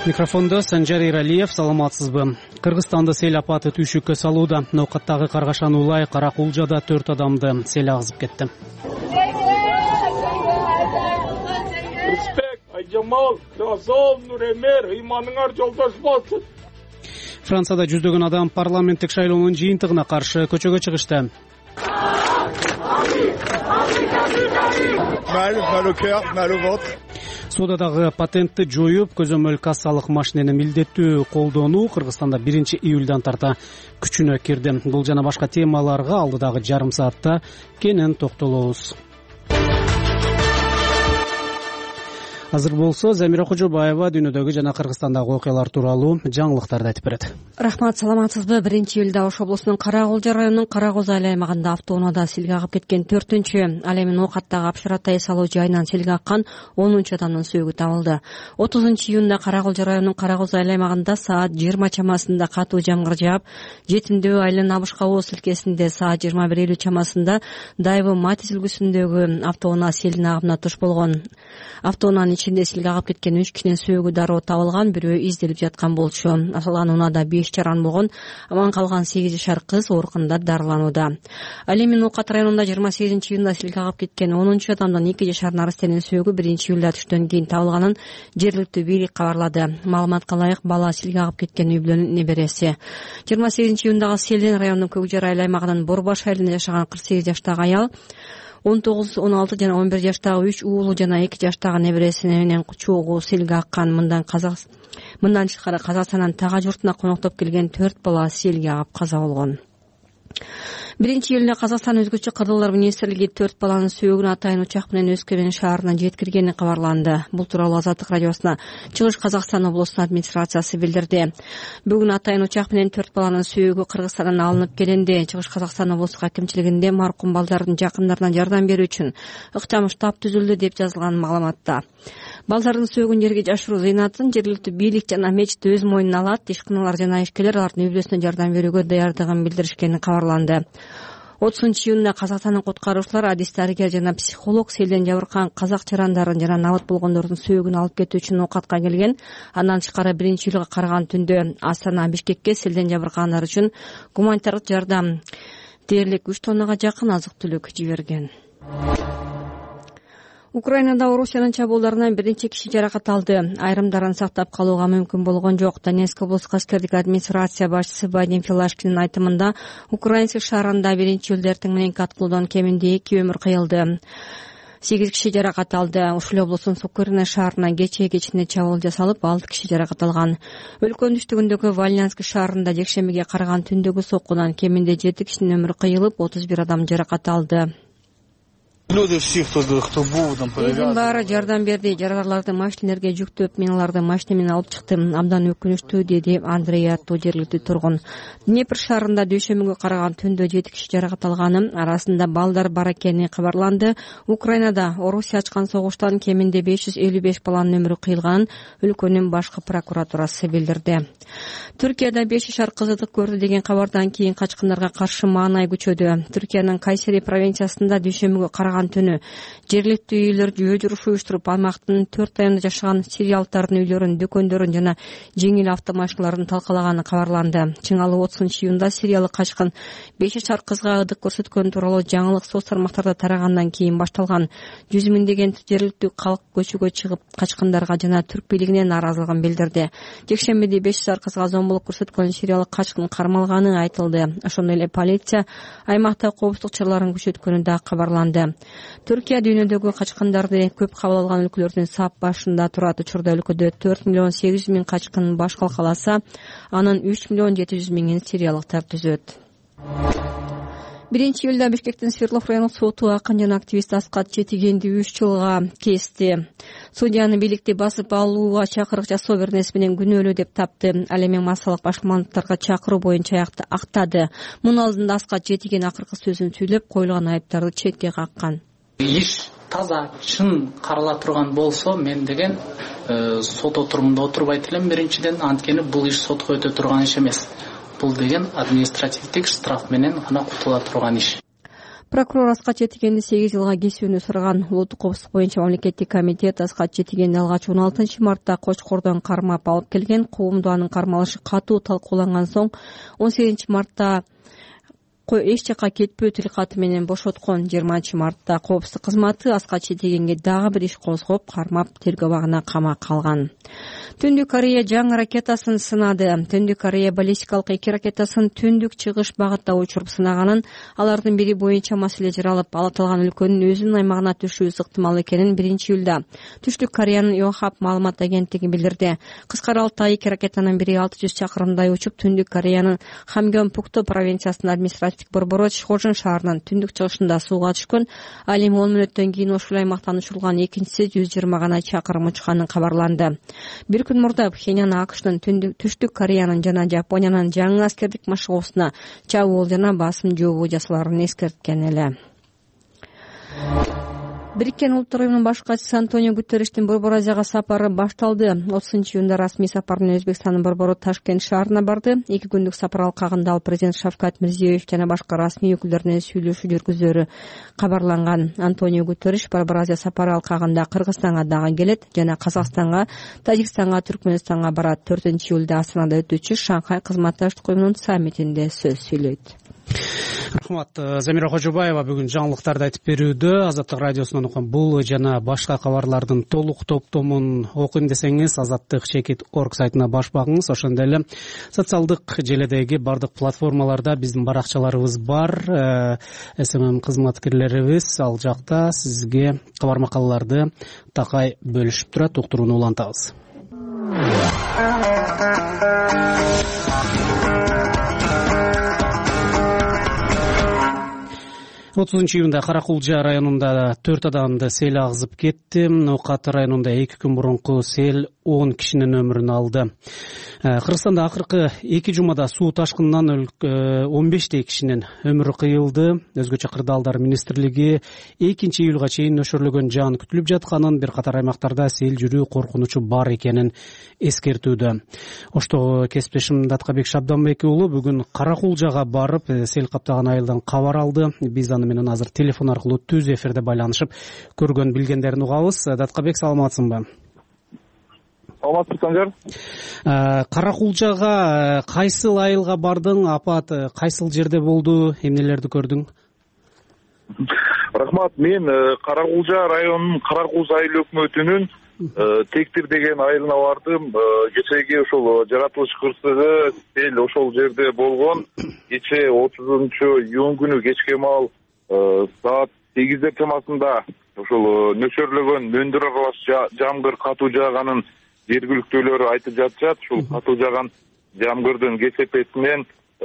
Микрофондо Санжар Иралиев, саламатсызбы. Кыргызстанда сел апаты түйшүккө салууда. Ноокаттагы Каргашан Улай Каракулжада 4 адамды сел агызып кетти. Айжамал, Красов, Нуремер, ыйманыңар жолдош болсун. Францияда жүздөгөн адам парламенттик шайлоонун жыйынтыгына каршы көчөгө чыгышты. Содадагы патентти жоюп, көзөмөл кассалык машинени милдеттүү колдонуу Кыргызстанда 1-июлдан тарта күчүнө кирди. Бул жана башка темаларга алдыдагы жарым саатта кенен токтолобуз. Азыр болсо Замира Кожобаева дүйнөдөгү жана Кыргызстандагы окуялар тууралуу жаңылыктарды айтып берет. Рахмат, саламатсызбы. 1-июлда Ош облусунун Каракулжа районунун Каракөз айыл аймагында автоунаада селге агып кеткен 4-чү ал эми Ноокаттагы Апшарат ай салуу жайынан селге аккан 10-чу адамдын сөөгү табылды. 30-июнда Каракулжа районунун Каракөз айыл аймагында саат 20 чамасында катуу жамгыр жаап, Жетимдөө айылынын Абышкабоо селкесинде саат 21:50 чамасында Дайбы Мати сүлгүсүндөгү автоунаа селдин агымына туш болгон. Автоунаанын ичинде селге агып кеткен 3 кишинин сөөгү дароо табылган, бирөө изделип жаткан болчу. Аталган унаада 5 жаран болгон, аман калган 8 жашар кыз ооруканада дарыланууда. Ал эми Ноокат районунда 28-июнда селге агып кеткен 10-чу адамдын 2 жашар нарастенин сөөгү 1-июлда түштөн кийин табылганын жергиликтүү бийлик кабарлады. Маалыматка ылайык, бала селге агып кеткен үй бүлөнүн небереси. 28-июндагы селден районунун Көкжар айыл аймагынын Борбаш айылында жашаган 48 жаштагы аял 19, 16 жана 11 жаштагы 3 уулу жана 2 жаштагы небереси менен чогуу селге аккан. Мындан тышкары Казакстандын Тага журтуна коноктоп келген 4 бала селге агып каза болгон. 1-июлда Казакстан өзгөчө кырдырлар министрлиги 4 баланын сөөгүн атайын учак менен Өскөбөн шаарына жеткиргени кабарланды. Бул тууралуу Азаттык радиосуна Чыгыш Казакстан облусунун администрациясы билдирди. Бүгүн атайын учак менен 4 баланын сөөгү Кыргызстандан алынып келинди. Чыгыш Казакстан облустук акимчилигинде маркум балдардын жакындарына жардам берүү үчүн ыктам штаб түзүлдү деп жазылган маалыматта. Балдардын сөөгүн жерге жашыруу зыйнатын жергиликтүү бийлик жана мечит өз мойнуна алат. Ишканалар жана ишкерлер алардын үй бүлөсүнө жардам берүүгө даярдыгын билдиришкени кабарланды. 30-июнда Казакстандын куткаруучулар, адис-дарыгер жана психолог селден жабыркаган казак жарандарын жана набыт болгондордун сөөгүн алып кетүү үчүн Ноокатка келген. Андан тышкары 1-июлга караган түндө Астана Бишкекке селден жабыркагандар үчүн гуманитардык жардам дээрлик 3 тоннага жакын азык-түлүк жиберген. Украинада Орусиянын чабуулдарынан биринчи киши жаракат алды. Айрымдарын сактап калууга мүмкүн болгон жок. Донецк облустук аскердик администрация башчысы Вадим Филашкинин айтымында, Украинск шаарында 1-июлда эртең мененки аткылуудан кеминде 2 өмүр кыйылды. 8 киши жаракат алды. Ушул облустун Сокурино шаарына кечинде чабуул жасалып, 6 киши жаракат алган. Өлкөнүн түштүгүндөгү Вальнянск шаарында жекшембиге караган түндөгү соккудан кеминде 7 кишинин өмүрү кыйылып, 31 адам жаракат алды. Элдин баары жардам берди. Жараларларды машинелерге жүктөп, мен аларды машина менен алып чыктым. Абдан өкүнүчтүү, деди Андрей аттуу жергиликтүү тургун. Днепр шаарында дүйшөмбүгө караган түндө 7 киши жаракат алганы, арасында балдар бар экени кабарланды. Украинада Орусия ачкан согуштан кеминде 555 баланын өмүрү кыйылганын өлкөнүн башкы прокуратурасы билдирди. Түркияда 5 жашар кыз ытык көрдү деген кабардан кийин качкындарга каршы маанай күчөдү. Түркиянын Кайсери провинциясында дүйшөмбүгө караган түнү жергиликтүү үйлөр жөө журуш уюштуруп, аймактын 4 районунда жашаган сириялыктардын үйлөрүн, дүкөндөрүн жана жеңил автомашиналарын талкалаганы кабарланды. Чыңалуу 30-июнда сириялык качкын 5 жашар кызга ыдык көрсөткөн тууралуу жаңылык соц тармактарда тарагандан кийин башталган. 100 миңдеген жергиликтүү калк көчөгө чыгып, качкындарга жана түрк бийлигине нааразылыгын билдирди. Жекшембиде 5 жашар кызга зомбулук көрсөткөн сириялык качкын кармалганы айтылды. Ошондой эле полиция аймакта коопсуздук чараларын күчөткөнү да кабарланды. Түркия дүйнөдөгү качкындарды көп кабыл алган өлкөлөрдүн сап башында турат. Учурда өлкөдө 4 миллион 800 миң качкын баш калкаласа, анын 3 миллион 700 миңин сириялыктар түзөт. 1-июлда Бишкектин Свердлов райондук соту акын жана активист Аскат Четигенди 3 жылга кести. Судьяны бийликти басып алууга чакырык жасоо бернеси менен күнөөлүү деп тапты. Ал эми массалык башкармалыктарга чакыруу боюнча актады. Мунун алдында Аскат Четиген акыркы сөзүн сүйлөп, коюлган айыптарды четке каккан. Иш таза чын карала турган болсо, мен деген сот отурумунда отурбайт элем. Биринчиден, анткени бул иш сотко өтө турган иш эмес. Бул деген административдик штраф менен гана кутула турган иш. Прокурор Аскат Жетигенди 8 жылга кесүүнү сураган. Улуттук коопсуздук боюнча мамлекеттик комитет Аскат Жетигенди алгач 16 мартта Кочкордон кармап алып келген. Коомдо анын кармалышы катуу талкууланган соң 18 мартта эч жака кетпөө тил каты менен бошоткон. 20 мартта коопсуздук кызматы Аскат Жетигенге дагы бир иш козгоп, кармап тергөө абагына камап алган. Түндүк Корея жаңы ракетасын сынады. Түндүк Корея баллистикалык 2 ракетасын түндүк-чыгыш багытта учуруп сынаганын, алардын бири боюнча маселе жаралып, аталган өлкөнүн өзүнүн аймагына түшүүсү ыктымал экенин 1-июлда Түштүк Кореянын Йонхап маалымат агенттиги билдирди. Кыска аралыкта 2 ракетанын бири 600 чакырымдай учуп, Түндүк Кореянын Хамгёнпукто провинциясынын административдик борбору Чхожун шаарынын түндүк-чыгышында сууга түшкөн. Ал эми 10 мүнөттөн кийин ошол аймактан учурулган экинчиси 120 гана чакырым учканын кабарланды. Бир күн мурда Пхеньян АКШтын Түштүк Кореянын жана Жапониянын жаңы аскердик машыгуусуна чабуул жана басым жообу жасаларын эскерткен эле. Бириккен Улуттар Уюмунун баш катчысы Антонио Гутерриштин Борбор Азияга сапары башталды. 30-июнда расмий сапар менен Өзбекстандын борбору Ташкент шаарына барды. 2 күндүк сапар алкагында ал президент Шавкат Мирзиёев жана башка расмий өкүлдөр менен сүйлөшүү жүргүзөрү кабарланган. Антонио Гутерриш Борбор Азия сапары алкагында Кыргызстанга дагы келет жана Казакстанга, Тажикстанга, Түркмөнстанга барат. 4-июлда Астанада өтүүчү Шанхай кызматташтык уюмунун саммитинде сөз сүйлөйт. Рахмат. Замира Кожобаева бүгүн жаңылыктарды айтып берүүдө. Азаттык радиосунан окуган бул жана башка кабарлардын толук топтомун окуйм десеңиз, azattik.org сайтына баш багыңыз. Ошондой эле социалдык желедеги бардык платформаларда биздин баракчаларыбыз бар. СММ кызматкерлерибиз ал жакта сизге кабар макалаларды такай бөлүшүп турат. Уктурууну улантабыз. 30-июнда Каракулжа районунда 4 адамды сел агызып кетти. Ноокат районунда 2 күн мурунку сел 10 кишинин өмүрүн алды. Кыргызстанда акыркы 2 жумада суу ташкынынан 15 кишинин өмүрү кыйылды. Өзгөчө кырдаалдар министрлиги 2-июлга чейин нөшөрлөгөн жаан күтүлүп жатканын, бир катар аймактарда сел жүрүү коркунучу бар экенин эскертүүдө. Оштогу кесиптешим Даткабек Шабданбек уулу бүгүн Каракулжага барып, сел каптаган айылдан кабар алды. Биз аны менен азыр телефон аркылуу түз эфирде байланышып көргөн билгендерин угабыз. Даткабек, саламатсыңбы? Саламатсыз, Санжар. Каракулжага кайсыл айылга бардың? Апат кайсыл жерде болду? Эмнелерди көрдүң? Рахмат. Мен Каракулжа районунун Каракуз айыл өкмөтүнүн Тектир деген айылына бардым. Кечеги ошол жаратылыш кырсыгы сел ошол жерде болгон. Кече 30-июнь күнү кечке маал саат 8 чамасында ошол нөшөрлөгөн мөндүр аралаш жамгыр катуу жааганын жергиликтүүлөр айтып жатышат. Ушул катуу жааган жамгырдын кесепетинен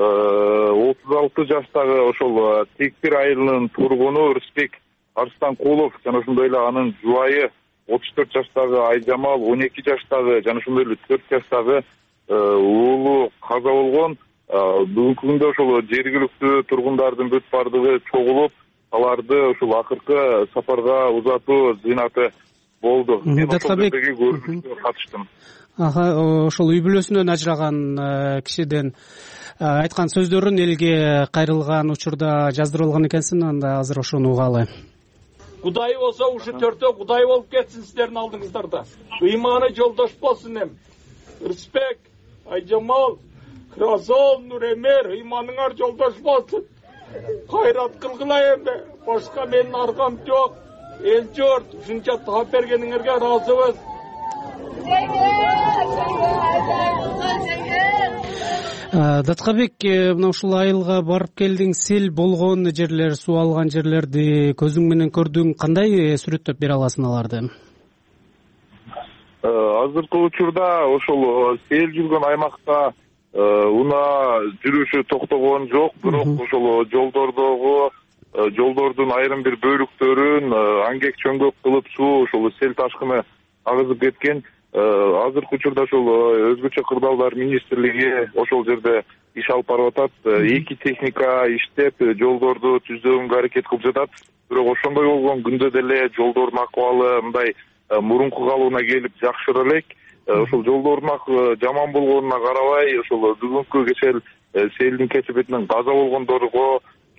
36 жаштагы ошол Тектир айылынын тургуну Рысбек Арстанкулов жана ошондой эле анын жубайы 34 жаштагы Айжамал, 12 жаштагы жана ошондой эле 4 жаштагы уулу каза болгон. Бүгүнкү күндө ошол жергиликтүү тургундардын бүт бардыгы чогулуп, аларды ошол акыркы сапарга узатуу зыйнаты болду. Мен ошол жердеги көрүнүшкө катыштым. Ошол үй бүлөсүнөн ажыраган кишиден айткан сөздөрүн элге кайрылган учурда жаздырып алган экенсиң, анда азыр ошону угалы. Кудай болсо ушу төртөө Кудай болуп кетсин сиздердин алдыңыздарда. Ыйманы жолдош болсун эм. Рысбек, Айжамал, Красов, Нуремер, ыйманыңар жолдош болсун. Кайрат кылгыла эми. Башка менин аркам жок. Эл журт ушунча таап бергениңерге ыраазыбыз. Даткабек, мына ушул айылга барып келдиң, сел болгон жерлер, суу алган жерлерди көзүң менен көрдүң. Кандай сүрөттөп бере аласың аларды? Азыркы учурда ошол сел жүргөн аймакта унаа жүрүшү токтогон жок, бирок ошол жолдордун айрым бир бөлүктөрүн аңгек чөңгөк кылып суу ошол сел ташкыны агызып кеткен. Азыркы учурда ошол өзгөчө кырдаалдар министрлиги ошол жерде иш алып барып атат. 2 техника иштеп жолдорду түздөгөнгө аракет кылып жатат. Бирок ошондой болгон күндө деле жолдордун акыбалы мындай мурунку калыбына келип жакшыра элек. Ошол жолдордун жаман болгонуна карабай, ошол бүгүнкү кечээ селдин кесепетинен каза болгондорго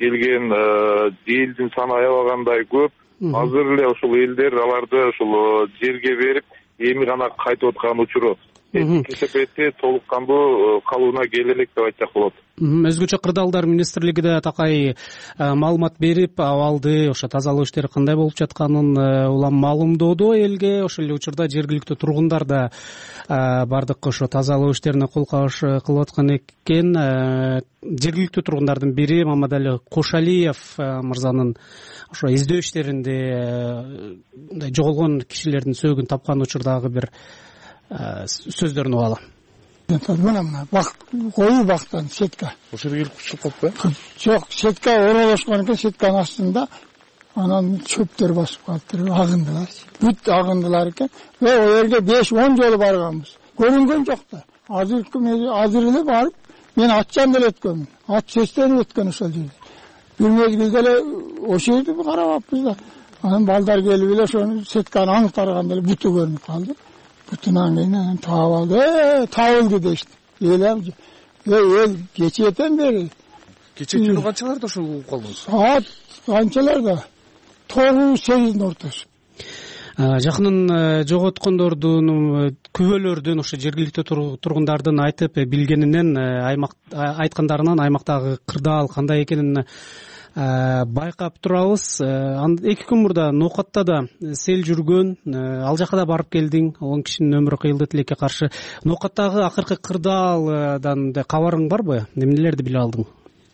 келген элдин саны аябагандай көп. Азыр эле ушул элдер аларды ушул жерге берип эми гана кайтып аткан учуру. Кесепетти толук кандуу калыбына келе элек деп айтсак болот. Өзгөчө кырдаалдар министрлиги да такай маалымат берип, абалды ошо тазалоо иштери кандай болуп жатканын улам маалымдоодо элге. Ошол эле учурда жергиликтүү тургундар да бардык ошо тазалоо иштерине кол кабыш кылып аткан экен. Жергиликтүү тургундардын бири Мамадали Кошалиев мырзанын ошо издөө иштеринде жоголгон кишилердин сөөгүн тапкан учурдагы бир сөздөрүн угалы. Мына коюу бактан сетка. Ошол жерге келип чыгып калыппы? Жок, сетка оролошкон экен, сетканын астында анан чөптөр басып калыптыр, агындылар. Бүт агындылар экен. Ал жерге 5-10 жолу барганбыз. Көрүнгөн жок да. Азыр эле барып, мен атчан деле өткөнмүн. Ат сестен өткөн ошол жерде. Бир мезгилде эле ошол жерди карабаппыз да. Анан балдар келип эле ошону сетканы аңтарганда эле бүтү көрүнүп калды. Бүтүнөн кийин таап алды. Табылды дешти. Эл кечээден бери. Кечээ күнү канчаларда ошол угуп калдыңыз? Саат канчаларда? 9-8 ортосу. Жакынын жоготкондордун күбөлөрдүн ошо жергиликтүү тургундардын айтып билгенинен айткандарынан аймактагы кырдаал кандай экенин байкап турабыз. 2 күн мурда Ноокатта да сел жүргөн, ал жака да барып келдиң. 10 кишинин өмүрү кыйылды тилекке каршы. Ноокаттагы акыркы кырдаалдан кабарың барбы? Эмнелерди биле алдың?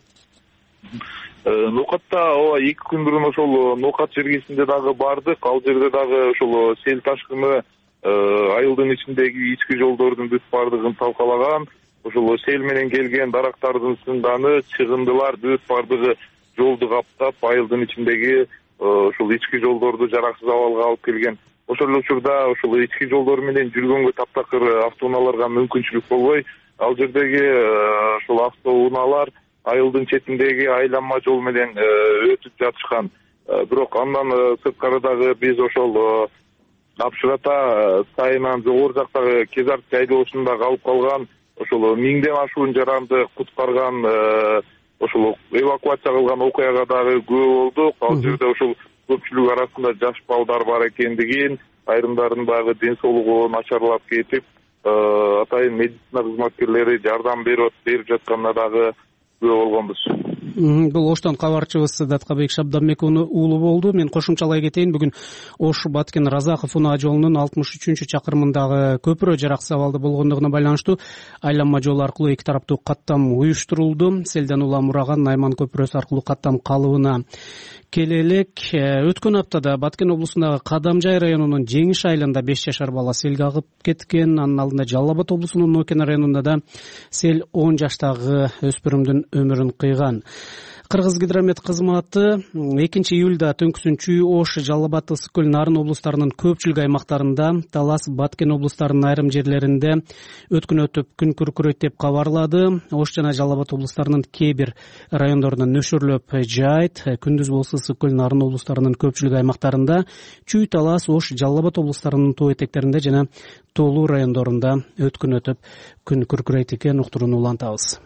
Ноокатта 2 күн мурун ошол Ноокат жергесинде дагы бардык. Ал жерде дагы ошол сел ташкыны айылдын ичиндеги ички жолдордун бүт бардыгын талкалаган. Ошол сел менен келген дарактардын сынганы, чыгындылар бүт бардыгы жолду каптап, айылдын ичиндеги ошол ички жолдорду жараксыз абалга алып келген. Ошол учурда ошол ички жолдор менен жүргөнгө таптакыр автоунааларга мүмкүнчүлүк болбой, ал жердеги ошол автоунаалар айылдын четиндеги айланма жол менен өтүп жатышкан. Бирок андан сырткары дагы биз ошол Апшырата сайынан жогору жактагы Кезарт жайлоосунда калып калган ошол 1000ден ашуун жаранды куткарган ошол эвакуация кылган окуяга дагы күбө болдук. Ал жерде ошол көпчүлүк арасында жаш балдар бар экендигин, айрымдардын дагы ден соолугу начарлап кетип, атайын медицина кызматкерлери жардам берип жатканына дагы күбө болгонбуз. Бул Оштон кабарчыбыз Даткабек Шабданбек уулу болду. Мен кошумчалай кетейин. Бүгүн Ош Баткен Разаков унаа жолунун 63 чакырымындагы көпүрө жараксыз абалда болгондугуна байланыштуу айланма жол аркылуу эки тараптуу каттам уюштурулду. Селден улам ураган Найман көпүрөсү аркылуу каттам калыбына келе элек. Өткөн аптада Баткен облусундагы Кадамжай районунун Жеңиш айылында 5 жашар бала селге агып кеткен. Анын алдында Жалал Абад облусунун Нокен районунда да сел 10 жаштагы өспүрүмдүн өмүрүн кыйган. Кыргызгидромет кызматы 2-июлда түнкүсүн Ош, Жалал Абад, Ысык көл, Нарын облустарынын көпчүлүк аймактарында, Талас, Баткен облустарынын айрым жерлеринде өткөн өтүп күн күркүрөйт деп кабарлады. Ош жана Жалал Абад облустарынын кээ бир райондорунда нөшөрлөп жаайт. Күндүз болсо Ысык көл, Нарын облустарынын көпчүлүк аймактарында, Чүй, Талас, Ош, Жалал Абад облустарынын тоо этектеринде жана Тоолуу райондорунда өткөн өтүп күн күркүрөйт экен. Уктурууну улантабыз.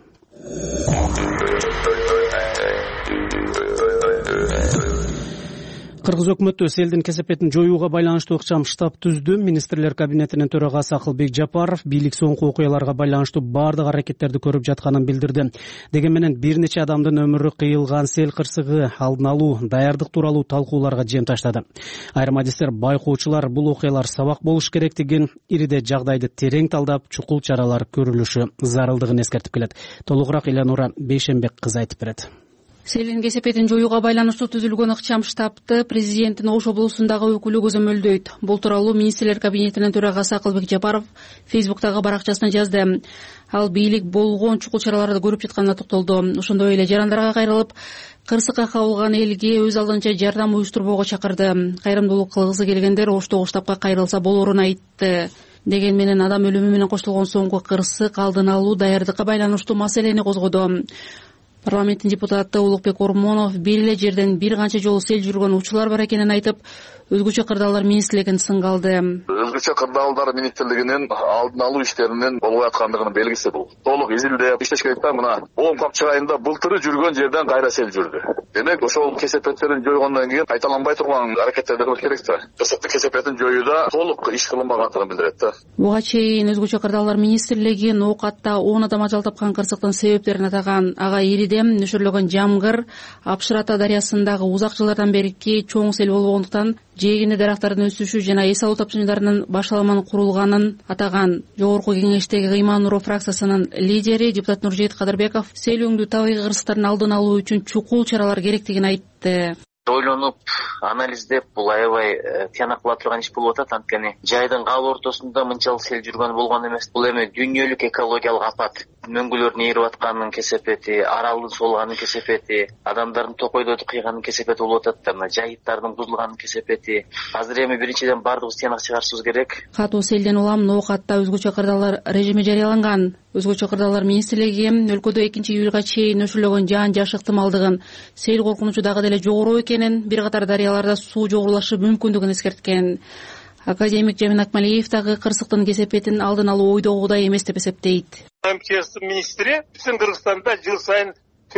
Кыргыз өкмөтү селдин кесепетин жоюуга байланыштуу ыкчам штаб түздү. Министрлер кабинетинин төрагасы Акылбек Жапаров бийлик соңку окуяларга байланыштуу бардык аракеттерди көрүп жатканын билдирди. Деген менен бир нече адамдын өмүрү кыйылган сел кырсыгы алдын алуу, даярдык тууралуу талкууларга жем таштады. Айрым адистер, байкоочулар бул окуялар сабак болуш керектигин, ириде жагдайды терең талдап, чукул чаралар көрүлүшү зарылдыгын эскертип келет. Толугураак Элянура Бейшенбек кызы айтып берет. Селдин кесепетин жоюуга байланыштуу түзүлгөн ыкчам штабты президенттин Ош облусундагы өкүлү көзөмөлдөйт. Бул тууралуу министрлер кабинетинин төрагасы Акылбек Жапаров Фейсбуктагы баракчасына жазды. Ал бийлик болгон чукул чараларды көрүп жатканына токтолду. Ошондой эле жарандарга кайрылып, кырсыкка кабылган элге өз алдынча жардам уюштурбоого чакырды. Кайрымдуулук кылгысы келгендер Оштогу штабка кайрылса болоорун айтты. Деген менен адам өлүмү менен коштолгон соңку кырсык алдын алуу, даярдыкка байланыштуу маселени козгоду. Парламенттин депутаты Улукбек Ормонов бир эле жерден бир канча жолу сел жүргөн учурлар бар экенин айтып, өзгөчө кырдаалдар министрлигин сынга алды. Өзгө өзгөчө кырдаалдар министрлигинин алдын алуу иштеринин болуп аткандыгынын белгиси бул. Толук изилдеп иштеш керек да. Мына 10 капчык айында былтыры жүргөн жерден кайра сел жүрдү. Демек ошол кесепеттерин жойгондон кийин кайталанбай турган аракеттерди кылыш керек да. Кырсыктык кесепетин жоюуда толук иш кылынбагандыгын билдирет да. Буга чейин өзгөчө кырдаалдар министрлиги оокатта 10 адам ажал тапкан кырсыктын себептерин атаган. Ага иридем нөшөрлөгөн жамгыр Апшырата дарыясындагы узак жылдардан берки чоң сел болгондуктан жээгинде дарактардын өсүшү жана эс алуу тапшырмаларынын башаламанын курулганын атаган. Жогорку кеңештеги Кыйман Нуроо фракциясынын лидери депутат Нуржейит Кадырбеков сел өңдүү табигый кырсыктардын алдын алуу үчүн чукул чаралар керектигин айтты. Ойлонуп, анализдеп, бул аябай тыянак кыла турган иш болуп атат. Анткени жайдын каал ортосунда мынчалык сел жүргөн болгон эмес. Бул эми дүйнөлүк экологиялык апат. Мөңгүлөрдүн ээрип атканынын кесепети, аралдын солганынын кесепети, адамдардын токойдорду кыйганынын кесепети болуп атат да. Мына жайыттардын бузулганынын кесепети. Азыр эми биринчиден бардыгыбыз тыянак чыгарышыбыз керек. Катуу селден улам Ноокатта өзгөчө кырдаалдар режими жарыяланган. Өзгөчө кырдаалдар министрлиги өлкөдө 2-июлга чейин өшүрүлгөн жаан-жаш ыктымалдыгын, сел коркунучу дагы деле жогору экенин, бир катар дарыяларда суу жогорулашы мүмкүндүгүн эскерткен. Академик Жамин Акмалиев дагы кырсыктын кесепетин алдын алуу ойдогудай эмес деп эсептейт. МЧС министри бүтүн Кыргызстанда жыл сайын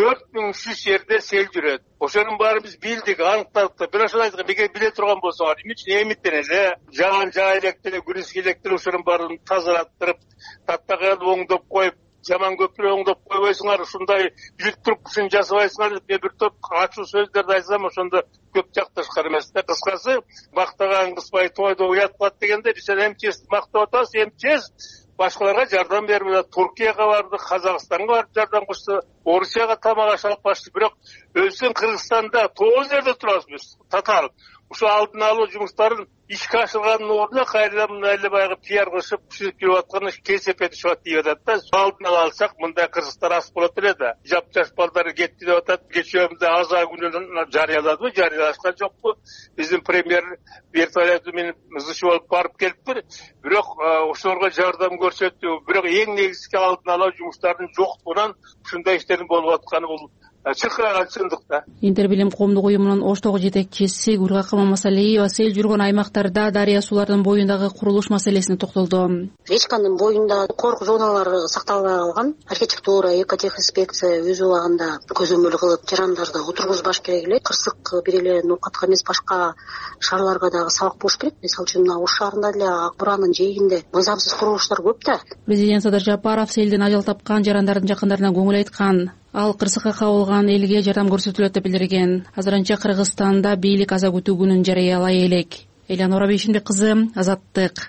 4300 жерде сел жүрөт. Ошонун баарын биз билдик, аныктадык. Бирок ошону айткан, эгер биле турган болсоңор, эмне үчүн эмиттен эле жаан жаа электер, күрүс электер ошонун баарын тазалаттырып, таттаган оңдоп коюп, жаман көпүрө оңдоп койбойсуңар, ушундай жүк туркушун жасабайсыңар деп бир топ ачуу сөздөрдү айтсам, ошондо көп жакташкар эмес да. Кыскасы, мактаган кызбай тойдо уят кылат дегенде, биз МЧСти мактап атабыз. МЧС башкаларга жардам берип атат. Туркияга барды, Казакстанга барып жардам кылышты, Орусияга тамак аш алып барышты. Бирок өзүбүздүн Кыргызстанда 9 жерде турабыз биз. Татаал. Ушул алдын алуу жумуштарын ишке ашырганын ордуна кайрадан мына эле баягы пиар кылышып, түшүп жүрүп аткан кесепет чыгат деп атат да. Алдын ала алсак, мындай кырсыктар аз болот эле да. Жап-жаш балдар кетти деп атат. Кечөөмдө аза күнүнөн жарыяладыбы, жарыялашкан жокпу? Биздин премьер вертолеты менен зычып алып барып келиптир. Бирок ошолорго жардам көрсөттү. Бирок эң негизги алдын алуу жумуштарынын жоктугунан ушундай иштердин болуп атканы бул чыккан чындык да. Интербилим коомдук уюмунун Оштогу жетекчиси Гүлгакы Мамасалиева сел жүргөн аймактарда дарыя суулардын боюндагы курулуш маселесине токтолду. Речканын боюнда корку зоналары сакталбай калган. Архитектура, экотехинспекция өз убагында көзөмөл кылып, жарандарды отургузбаш керек эле. Кырсык бир эле Ноокатка эмес, башка шаарларга дагы сабак болуш керек. Мисалы үчүн мына Ош шаарында деле Ак Буранын жээгинде мыйзамсыз курулуштар көп да. Президент Садыр Жапаров селден ажал тапкан жарандардын жакындарына көңүл айткан. Ал кырсыкка кабылган элге жардам көрсөтүлөт деп билдирген. Азырынча Кыргызстанда бийлик аза күтүү күнүн жарыялай элек. Элянора Бейшимбек кызы, Азаттык.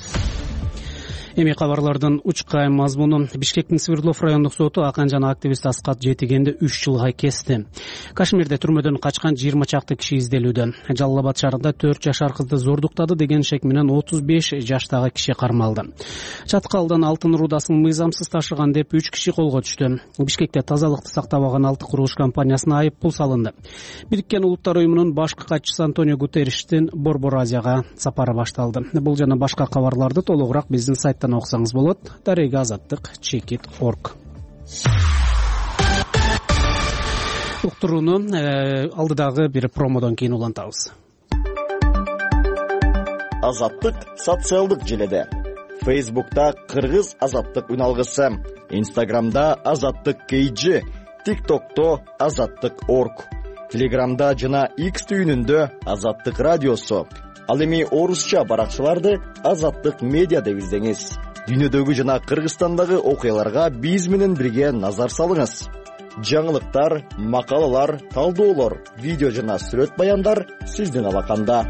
Эми кабарлардын учкай мазмуну. Бишкектин Свердлов райондук соту акын жана активист Аскат Жетигенди 3 жылга кести. Кашмирде түрмөдөн качкан 20 чакты киши изделүүдө. Жалал Абад шаарында 4 жашар кызды зордуктады деген шек менен 35 жаштагы киши кармалды. Чаткалдан алтын рудасын мыйзамсыз ташыган деп 3 киши колго түштү. Бишкекте тазалыкты сактабаган 6 курулуш компаниясына айып пул салынды. Бириккен Улуттар уюмунун башкы катчысы Антонио Гутерриштин Борбор Азияга сапары башталды. Бул жана башка кабарларды толугураак биздин сайттан окусаңыз болот. Дарега Азаттык @checkit.org. Уктурууну алдыдагы бир промодон кийин улантабыз. Азаттык социалдык желеде. Facebook'ta Кыргыз Азаттык үналгысы, Instagram'da Азаттык KG, TikTok'ta Азаттык.org, Telegram'da жана X түйүнүндө Азаттык радиосу. Ал эми орусча баракчаларды Азаттык медиа деп издеңиз. Дүйнөдөгү жана Кыргызстандагы окуяларга биз менен бирге назар салыңыз. Жаңылыктар, макалалар, талдоолор, видео жана сүрөт баяндар сиздин алаканда.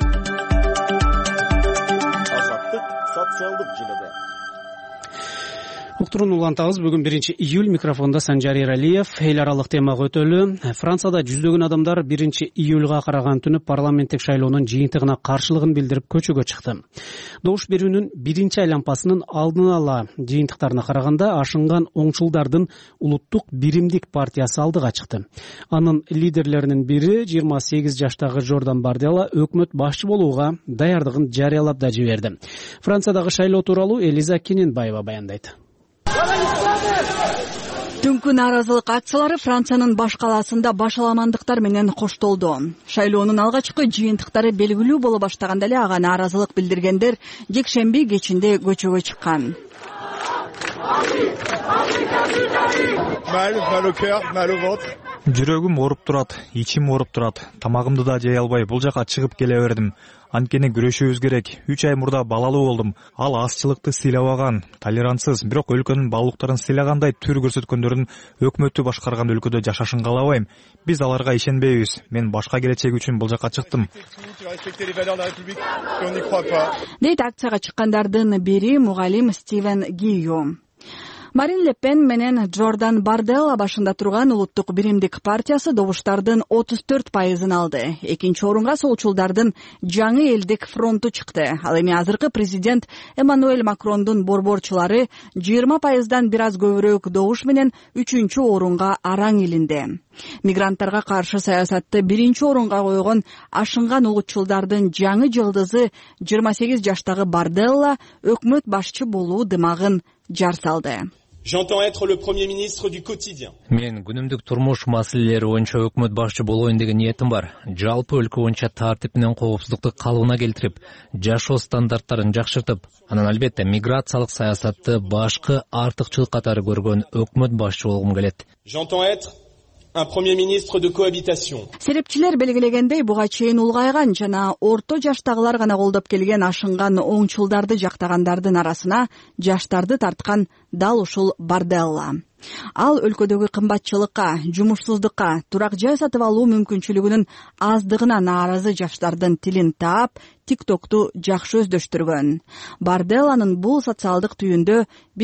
Азаттык социалдык желеде. Уктурууну улантабыз. Бүгүн 1-июль, микрофондо Санжар Эралиев. Эл аралык темага өтөлү. Францияда жүздөгөн адамдар 1-июлга караган түнү парламенттик шайлоонун жыйынтыгына каршылыгын билдирип көчөгө чыкты. Добуш берүүнүн биринчи айланпасынын алдын ала жыйынтыктарына караганда ашынган оңчулдардын улуттук биримдик партиясы алдыга чыкты. Анын лидерлеринин бири 28 жаштагы Жордан Бардела өкмөт башчы болууга даярдыгын жарыялап да жиберди. Франциядагы шайлоо тууралуу Элиза Кененбаева баяндайт. Түнкү нааразылык акциялары Франциянын баш калаасында башаламандыктар менен коштолду. Шайлоонун алгачкы жыйынтыктары белгилүү боло баштаганда эле ага нааразылык билдиргендер жекшемби кечинде көчөгө чыккан. Жүрөгүм ооруп турат, ичим ооруп турат. Тамагымды да жей албай бул жака чыгып келе бердим. Анткени күрөшүүбүз керек. 3 ай мурда балалуу болдум. Ал азчылыкты сыйлабаган, толерантсыз, бирок өлкөнүн баалуулуктарын сыйлагандай түр көрсөткөндөрдүн өкмөтү башкарган өлкөдө жашашын каалабайм. Биз аларга ишенбейбиз. Мен башка келечек үчүн бул жака чыктым. Дейт акцияга чыккандардын бири мугалим Стивен Гийо. Марин Ле Пен менен Джордан Барделла башында турган Улуттук биримдик партиясы добуштардын 34% алды. Экинчи орунга солчулдардын жаңы элдик фронту чыкты. Ал эми азыркы президент Эммануэль Макрондун борборчулары 20%дан бир аз көбүрөөк добуш менен 3-чү орунга араң илинди. Мигранттарга каршы саясатты 1-чи орунга койгон ашынган улутчулдардын жаңы жылдызы 28 жаштагы Барделла өкмөт башчы болуу дымагын жар салды. J'entends être le premier ministre du quotidien. Мен күнүмдүк турмуш маселелери боюнча өкмөт башчы болоюн деген ниетим бар. Жалпы өлкө боюнча тартип менен коопсуздукту калыбына келтирип, жашоо стандарттарын жакшыртып, анан албетте миграциялык саясатты башкы артыкчылык катары көргөн өкмөт башчы болгум келет. J'entends être un premier ministre de cohabitation. Серепчилер белгилегендей буга чейин улгайган жана орто жаштагылар гана колдоп келген ашынган оңчулдарды жактагандардын арасына жаштарды тарткан дал ушул Барделла. Ал өлкөдөгү кымбатчылыкка, жумушсуздукка, турак жай сатып алуу мүмкүнчүлүгүнүн аздыгына нааразы жаштардын тилин таап, TikTok'ту жакшы өздөштүргөн. Барделланын бул социалдык түйүндө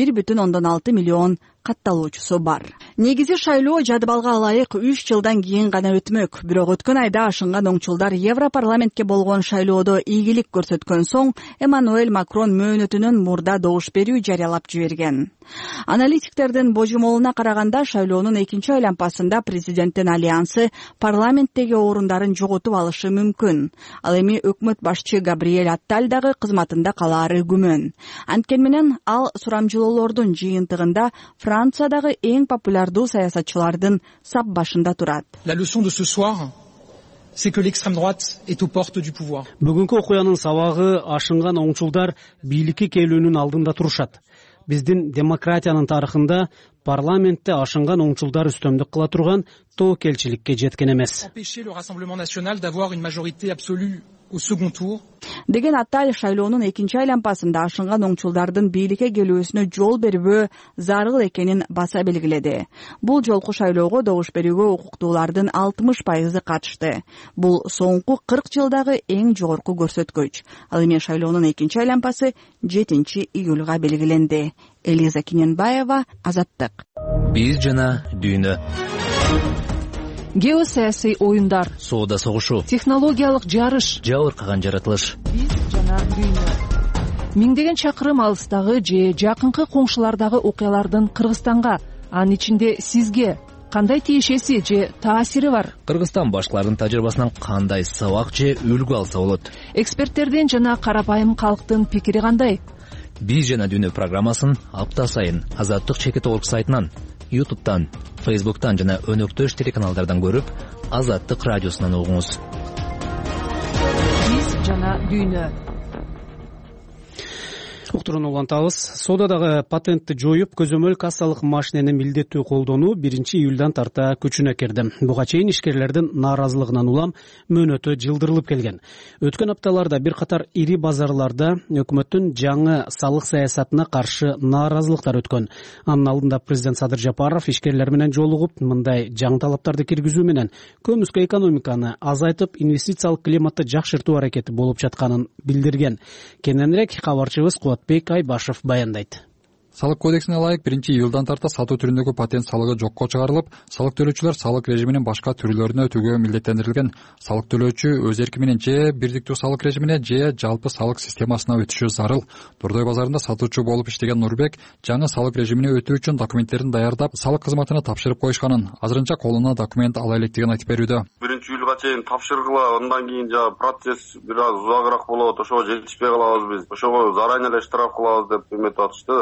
1,6 миллион катталуучусу бар. Негизи шайлоо жадыбалга ылайык 3 жылдан кийин гана өтмөк. Бирок өткөн айда ашынган оңчулдар Европарламентке болгон шайлоодо ийгилик көрсөткөн соң Эммануэль Макрон мөөнөтүнөн мурда добуш берүү жарыялап жиберген. Аналитиктердин божомолуна караганда шайлоонун экинчи айланпасында президенттин альянсы парламенттеги орундарын жоготуп алышы мүмкүн. Ал эми өкмөт башчы Габриэль Атталь дагы кызматында калаары күмөн. Анткени менен ал сурамжылоолордун жыйынтыгында Франциядагы эң популярдуу саясатчылардын сап башында турат. La leçon de ce soir, c'est que l'extrême droite est aux portes du pouvoir. Бүгүнкү окуянын сабагы ашынган оңчулдар бийликке келүүнүн алдында турушат. Биздин демократиянын тарыхында парламентте ашынган оңчулдар үстөмдүк кыла турган тоокелчиликке жеткен эмес. Empêcher le Rassemblement national d'avoir une majorité absolue au second tour. Деген Атталь шайлоонун экинчи айланпасында ашынган оңчулдардын бийликке келүүсүнө жол бербөө зарыл экенин баса белгиледи. Бул жолку шайлоого добуш берүүгө укуктуулардын 60% катышты. Бул соңку 40 жылдагы эң жогорку көрсөткүч. Ал эми шайлоонун экинчи айланпасы 7 июлга белгиленди. Элиза Киненбаева, Азаттык. Биз жана дүйнө. Геосаясий оюндар, соода согушу, технологиялык жарыш, жабыркаган жаратылыш. Биз жана дүйнө. Миңдеген чакырым алыстагы же жакынкы коңшулардагы окуялардын Кыргызстанга, анын ичинде сизге кандай тиешеси же таасири бар? Кыргызстан башкалардын тажрыйбасынан кандай сабак же үлгү алса болот? Эксперттердин жана карапайым калктын пикири кандай? Биз жана дүйнө программасын апта сайын Азаттык чекит орг сайтынан, YouTube'дан, Facebook'tan жана өнөктөш телеканалдардан көрүп, Азаттык радиосунан угуңуз. Биз жана дүйнө. Уктурууну улантабыз. Соодадагы патентти жоюп, көзөмөл кассалык машинени милдеттүү колдонуу 1-июлдан тарта күчүнө кирди. Буга чейин ишкерлердин нааразылыгынан улам мөөнөтү жылдырылып келген. Өткөн апталарда бир катар ири базарларда өкмөттүн жаңы салык саясатына каршы нааразылыктар өткөн. Анын алдында президент Садыр Жапаров ишкерлер менен жолугуп, мындай жаңы талаптарды киргизүү менен көмүскө экономиканы азайтып, инвестициялык климатты жакшыртуу аракети болуп жатканын билдирген. Кененирээк кабарчыбыз Бек Айбашев баяндайт. Салык кодексине ылайык 1-июлдан тарта сатуу түрүндөгү патент салыгы жокко чыгарылып, салык төлөөчүлөр салык режиминин башка түрлөрүнө өтүүгө милдеттендирилген. Салык төлөөчү өз эрки менен же бирдиктүү салык режимине же жалпы салык системасына өтүшү зарыл. Дордой базарында сатуучу болуп иштеген Нурбек жаңы салык режимине өтүү үчүн документтерин даярдап, салык кызматына тапшырып коюшканын, азырынча колуна документ ала электигин айтып берүүдө. 1-июлга чейин тапшыргыла, андан кийин процесс бир аз узагыраак болот, ошого жетишпей калабыз биз. Ошого заранее эле штраф кылабыз деп эметип атышты да.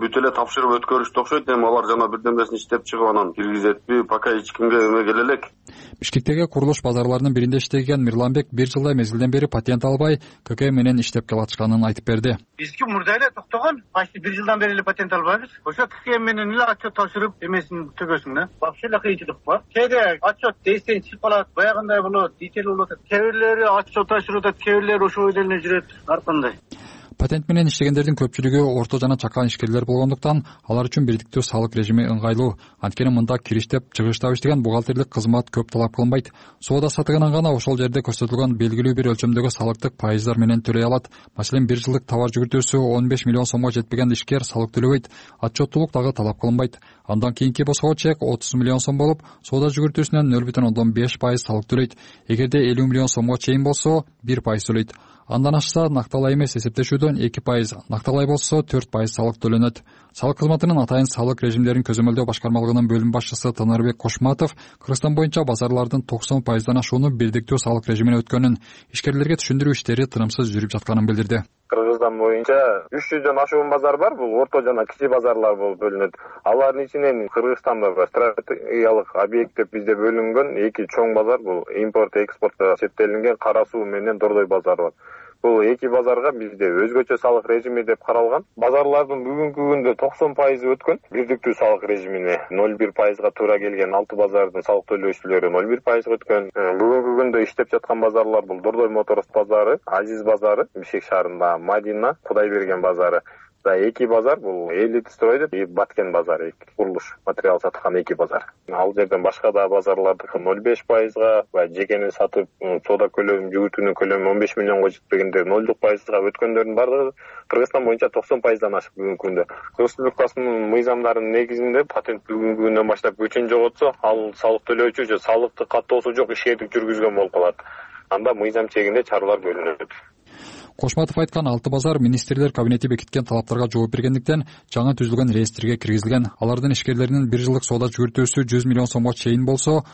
бүт эле тапшырып өткөрүштү окшойт. Эми алар жана бирдемесин иштеп чыгып анан киргизетпи, пока эч кимге эме келе элек. Бишкектеги курулуш базарларынын биринде иштеген Мирланбек бир жылдай мезгилден бери патент албай КК менен иштеп келатышканын айтып берди. Биздики мурда эле токтогон, почти бир жылдан бери эле патент албайбыз. Ошо КК менен эле отчет тапшырып эмесин төгөсүң да. Вообще эле кыйынчылык бар. Кээде отчет дейсең чыгып калат, баягындай болот, дичел болот. Кээ бирлери отчет тапшырып атат, кээ бирлери ошол бойдон эле жүрөт. Ар кандай. Патент менен иштегендердин көпчүлүгү орто жана чакан ишкерлер болгондуктан алар үчүн бирдиктүү салык режими ыңгайлуу. Анткени мында кириштеп, чыгыштап иштеген бухгалтерлик кызмат көп талап кылынбайт. Соода сатыгынан гана ошол жерде көрсөтүлгөн белгилүү бир өлчөмдөгү салыктык пайыздар менен төлөй алат. Маселен, бир жылдык товар жүгүртүүсү 15 миллион сомго жетпеген ишкер салык төлөбөйт. Отчеттуулук дагы талап кылынбайт. Андан кийинки босго чек 30 миллион сом болуп, соода жүгүртүүсүнөн 0,5% салык төлөйт. Эгерде 50 миллион сомго чейин болсо, 1% төлөйт. Андан ашса накталай эмес эсептешүүдөн 2%, накталай болсо 4% салык төлөнөт. Салык кызматынын атайын салык режимдерин көзөмөлдөө башкармалыгынын бөлүм башчысы Танарбек Кошматов Кыргызстан боюнча базарлардын 90%дан ашууну бирдиктүү салык режимине өткөнүн, ишкерлерге түшүндүрүү иштери тынымсыз жүрүп жатканын билдирди. Кыргызстан боюнча 300дөн ашуун базар бар. Бул орто жана кичи базарлар болуп бөлүнөт. Алардын ичинен Кыргызстанда стратегиялык объект деп бизде бөлүнгөн эки чоң базар, бул импорт экспортко чектелинген Кара Суу менен Дордой базары бар. Бул эки базарга бизде өзгөчө салык режими деп каралган. Базарлардын бүгүнкү күндө 90% өткөн бирдиктүү салык режимине. 0,1%га туура келген 6 базардын салык төлөөчүлөрү 0,1% өткөн. Бүгүнкү күндө иштеп жаткан базарлар бул Дордой Моторс базары, Азиз базары, Бишкек шаарында Мадина, Кудайберген базары. Эки базар бул Элит строй деп Баткен базары, курулуш материал саткан эки базар. Ал жерден башка да базарлардыкы 0,5%га ва жекени сатып соода көлөмү, жүгүртүүнүн көлөмү 15 миллионго жетпегендер 0,5%га өткөндөрдүн бардыгы Кыргызстан боюнча 90%дан ашык бүгүнкү күндө. Кыргыз Республикасынын мыйзамдарынын негизинде патент бүгүнкү күндөн баштап күчүн жоготсо, ал салык төлөөчү же салыктык каттоосу жок ишкердик жүргүзгөн болуп калат. Анда мыйзам чегинде чаралар көрүлөт. Кошматов айткан 6 базар министрлер кабинети бекиткен талаптарга жооп бергендиктен жаңы түзүлгөн реестрге киргизилген. Алардын ишкерлеринин бир жылдык соода жүгүртүүсү 100 миллион сомго чейин болсо,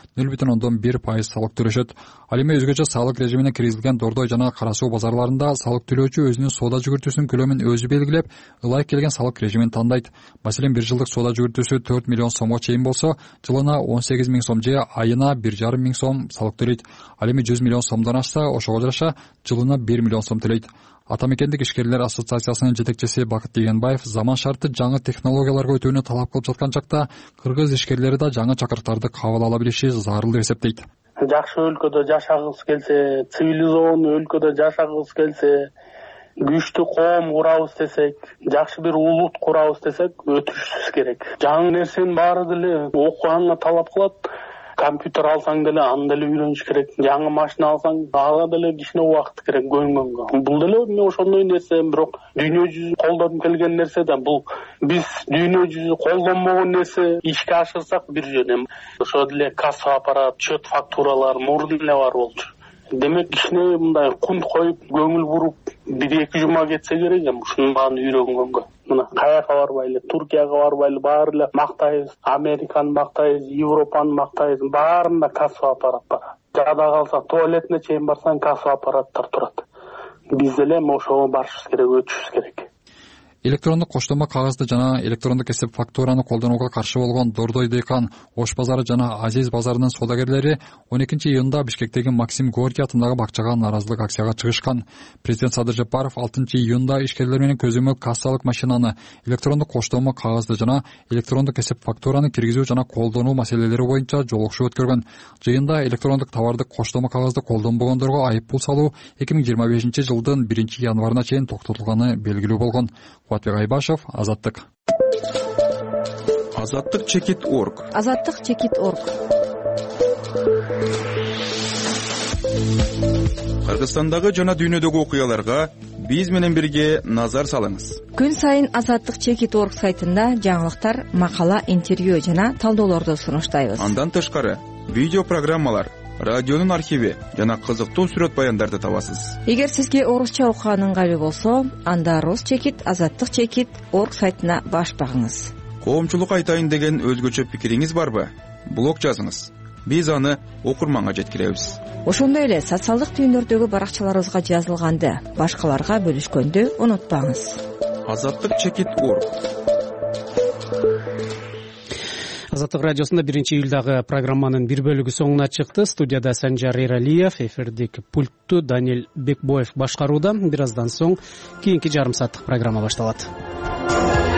0,1% салык төлөшөт. Ал эми өзгөчө салык режимине киргизилген Дордой жана Кара Суу базарларында салык төлөөчү өзүнүн соода жүгүртүүсүнүн көлөмүн өзү белгилеп, ылайык келген салык режимин тандайт. Маселен, бир жылдык соода жүгүртүүсү 4 миллион сомго чейин болсо, жылына 18 миң сом же айына 1,5 миң сом салык төлөйт. Ал эми 100 миллион сомдон ашса, ошого жараша жылына 1 миллион сом төлөйт. Атамекендик ишкерлер ассоциациясынын жетекчиси Бакыт Дегенбаев заман шарты жаңы технологияларга өтүүнү талап кылып жаткан чакта кыргыз ишкерлери да жаңы чакырыктарды кабыл ала билиши зарыл деп эсептейт. Жакшы өлкөдө жашагыбыз келсе, цивилизованный өлкөдө жашагыбыз келсе, күчтүү коом курабыз десек, жакшы бир улут курабыз десек, өтүшүбүз керек. Жаңы нерсенин баары деле окуганга талап кылат. Компьютер алсаң деле аны деле үйрөнүш керек. Жаңы машина алсаң, ага деле кичине убакыт керек көйгөнгө. Бул деле мен ошондой нерсе, бирок дүйнө жүзү колдонуп келген нерсе да, бул биз дүйнө жүзү колдонбогон нерсе ишке ашырсак бир жөн. Ошо деле касса аппарат, счет фактуралар мурдун эле бар болчу. Демек кичине мындай кунт коюп, көңүл буруп, 1-2 жума кетсе керек эми ушунун баарын үйрөнгөнгө. Мына каяка барбайлы, Туркияга барбайлы, баары эле мактайбыз, Американы мактайбыз, Европаны мактайбыз, баарында касса аппарат бар. Жада калса туалетине чейин барсаң касса аппараттар турат. Биз деле ошого барышыбыз керек, өтүшүбүз керек. Электрондук коштомо кагазды жана электрондук эсеп фактураны колдонууга каршы болгон Дордой Дейкан, Ош базары жана Азиз базарынын соодагерлери 12-июнда Бишкектеги Максим Горький атындагы бакчага нааразылык акцияга чыгышкан. Президент Садыр Жапаров 6-июнда ишкерлер менен көзөмөл кассалык машинаны, электрондук коштомо кагазды жана электрондук эсеп фактураны киргизүү жана колдонуу маселелери боюнча жолугушуу өткөргөн. Жыйында электрондук товарды коштомо кагазды колдонбогондорго айып пул салуу 2025-жылдын 1-январына чейин токтотулганы белгилүү болгон. Кубатбек Айбашев, Азаттык. Азаттык чекит.орг. Азаттык чекит.орг. Кыргызстандагы жана дүйнөдөгү окуяларга биз менен бирге назар салыңыз. Күн сайын Азаттык чекит.орг сайтында жаңылыктар, макала, интервью жана талдоолорду сунуштайбыз. Андан тышкары видео программалар, радионун архиви жана кызыктуу сүрөт баяндарды табасыз. Эгер сизге орусча окуган ыңгайлуу болсо, анда Рус чекит, Азаттык чекит.орг сайтына баш багыңыз. Коомчулукка айтайын деген өзгөчө пикириңиз барбы? Блог жазыңыз. Биз аны окурманга жеткиребиз. Ошондой эле социалдык түйүндөрдөгү баракчаларыбызга жазылганды башкаларга бөлүшкөндү унутпаңыз. Азаттык чекит.орг. Азаттык радиосунда 1-июлдагы программанын бир бөлүгү соңуна чыкты. Студияда Санжар Эралиев, эфирдик пультту Даниил Бекбоев башкарууда. Бир аздан соң кийинки жарым сааттык программа башталат.